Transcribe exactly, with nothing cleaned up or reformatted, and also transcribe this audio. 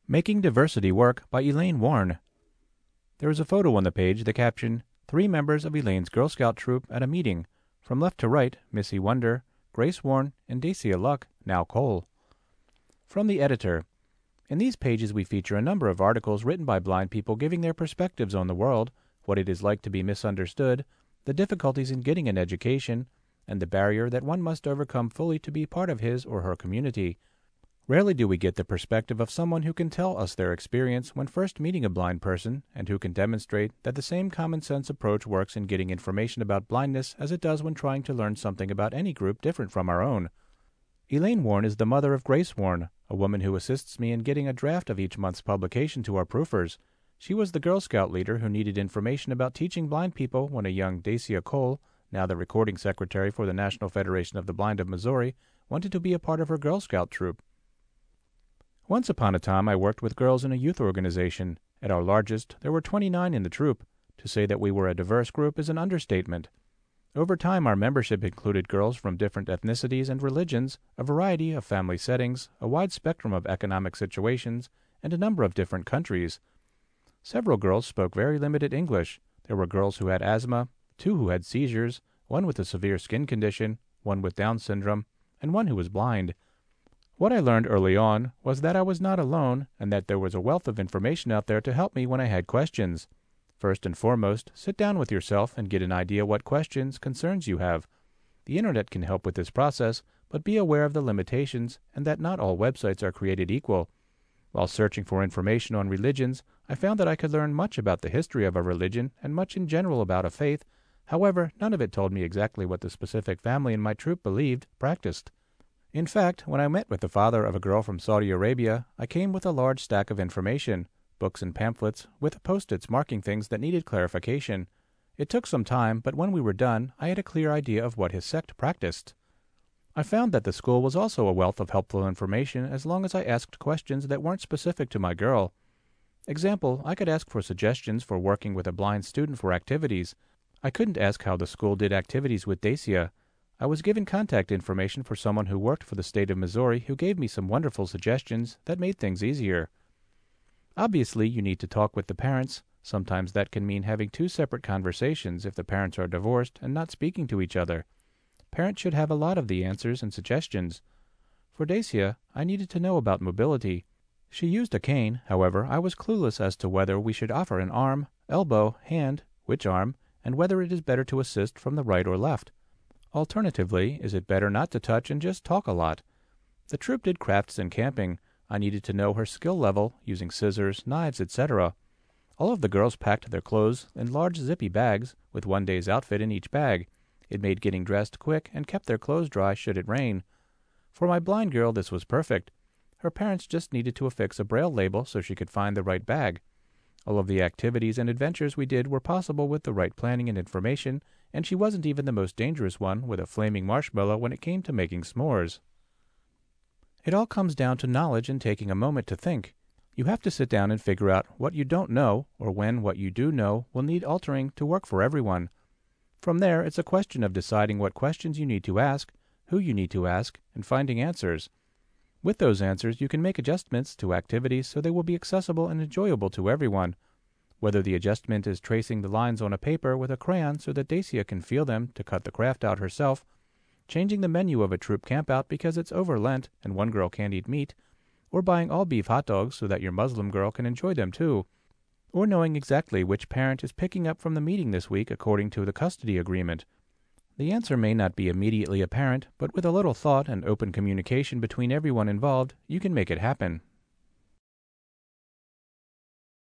Making Diversity Work by Elaine Warren. There is a photo on the page, the caption, Three members of Elaine's Girl Scout troop at a meeting. From left to right, Missy Wonder, Grace Warren, and Dacia Luck, now Cole. From the editor. In these pages we feature a number of articles written by blind people giving their perspectives on the world, what it is like to be misunderstood, the difficulties in getting an education, and the barrier that one must overcome fully to be part of his or her community. Rarely do we get the perspective of someone who can tell us their experience when first meeting a blind person and who can demonstrate that the same common-sense approach works in getting information about blindness as it does when trying to learn something about any group different from our own. Elaine Warren is the mother of Grace Warren, a woman who assists me in getting a draft of each month's publication to our proofers. She was the Girl Scout leader who needed information about teaching blind people when a young Dacia Cole, now the recording secretary for the National Federation of the Blind of Missouri, wanted to be a part of her Girl Scout troop. Once upon a time I worked with girls in a youth organization. At our largest, there were twenty-nine in the troop. To say that we were a diverse group is an understatement. Over time our membership included girls from different ethnicities and religions, a variety of family settings, a wide spectrum of economic situations, and a number of different countries. Several girls spoke very limited English. There were girls who had asthma, two who had seizures, one with a severe skin condition, one with Down syndrome, and one who was blind. What I learned early on was that I was not alone and that there was a wealth of information out there to help me when I had questions. First and foremost, sit down with yourself and get an idea what questions, concerns you have. The internet can help with this process, but be aware of the limitations and that not all websites are created equal. While searching for information on religions, I found that I could learn much about the history of a religion and much in general about a faith. However, none of it told me exactly what the specific family in my troop believed, practiced. In fact, when I met with the father of a girl from Saudi Arabia, I came with a large stack of information, books and pamphlets, with post-its marking things that needed clarification. It took some time, but when we were done, I had a clear idea of what his sect practiced. I found that the school was also a wealth of helpful information as long as I asked questions that weren't specific to my girl. Example, I could ask for suggestions for working with a blind student for activities. I couldn't ask how the school did activities with Dacia. I was given contact information for someone who worked for the state of Missouri who gave me some wonderful suggestions that made things easier. Obviously, you need to talk with the parents. Sometimes that can mean having two separate conversations if the parents are divorced and not speaking to each other. Parents should have a lot of the answers and suggestions. For Dacia, I needed to know about mobility. She used a cane, however, I was clueless as to whether we should offer an arm, elbow, hand, which arm, and whether it is better to assist from the right or left. Alternatively, is it better not to touch and just talk a lot? The troop did crafts and camping. I needed to know her skill level, using scissors, knives, et cetera. All of the girls packed their clothes in large zippy bags, with one day's outfit in each bag. It made getting dressed quick and kept their clothes dry should it rain. For my blind girl this was perfect. Her parents just needed to affix a braille label so she could find the right bag. All of the activities and adventures we did were possible with the right planning and information, and she wasn't even the most dangerous one with a flaming marshmallow when it came to making s'mores. It all comes down to knowledge and taking a moment to think. You have to sit down and figure out what you don't know, or when what you do know will need altering to work for everyone. From there, it's a question of deciding what questions you need to ask, who you need to ask, and finding answers. With those answers, you can make adjustments to activities so they will be accessible and enjoyable to everyone. Whether the adjustment is tracing the lines on a paper with a crayon so that Dacia can feel them to cut the craft out herself, changing the menu of a troop campout because it's over Lent and one girl can't eat meat, or buying all beef hot dogs so that your Muslim girl can enjoy them too, or knowing exactly which parent is picking up from the meeting this week according to the custody agreement. The answer may not be immediately apparent, but with a little thought and open communication between everyone involved, you can make it happen.